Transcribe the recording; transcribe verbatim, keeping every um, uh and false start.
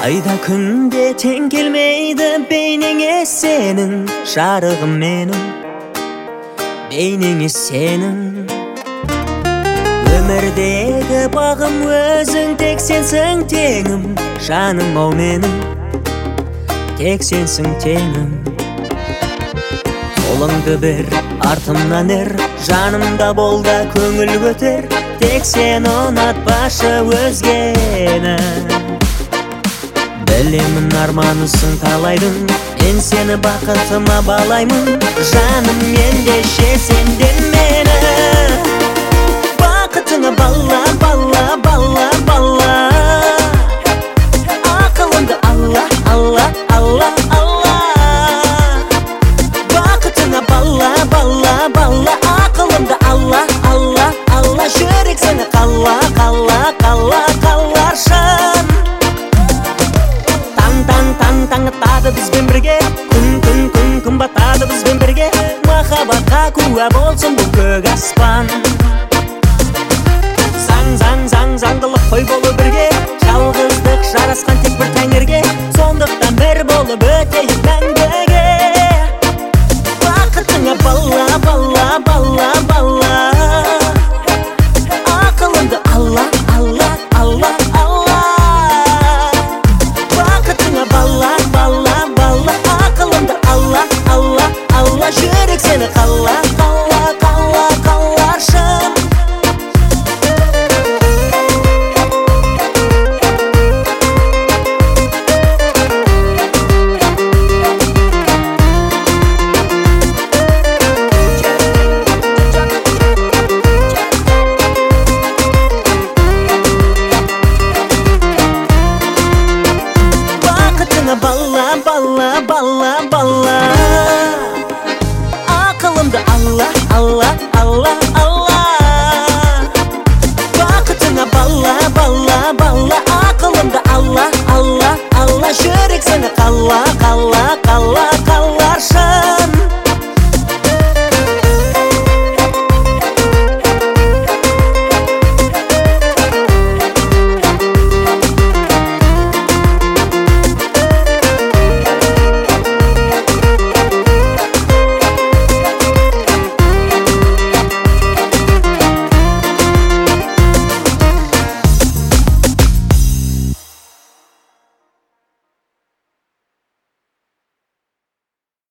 Айда күнде тең келмейді бейнеңе сенің, жарығым менің, бейнеңе сенің. Өмірдегі бағым өзің, тек сенсің теңім, жаным ау менің, тек сенсің теңім. Қолыңды бір, артымнан ер, жанымда бол да көңіл көтер, тек сен ұнатпашы өзгені. Білемін арманысың талайдың, мен сені бақытыма балаймын, жаным ендеше сенден мені. Бақытыңа бала, бала, бала, бала, ақылымды алла, алла, алла, алла. Бақытыңа бала, бала, бала, ақылымды алла, алла, алла. Жүрек сені қала, қала, қала, қаларшын. Таң атады бізбен бірге, күн, күн, күн, күн батады бізбен бірге. Махаббатқа куә болсын бұл көк аспан. Заң, заң, заң, заңдылық қой болу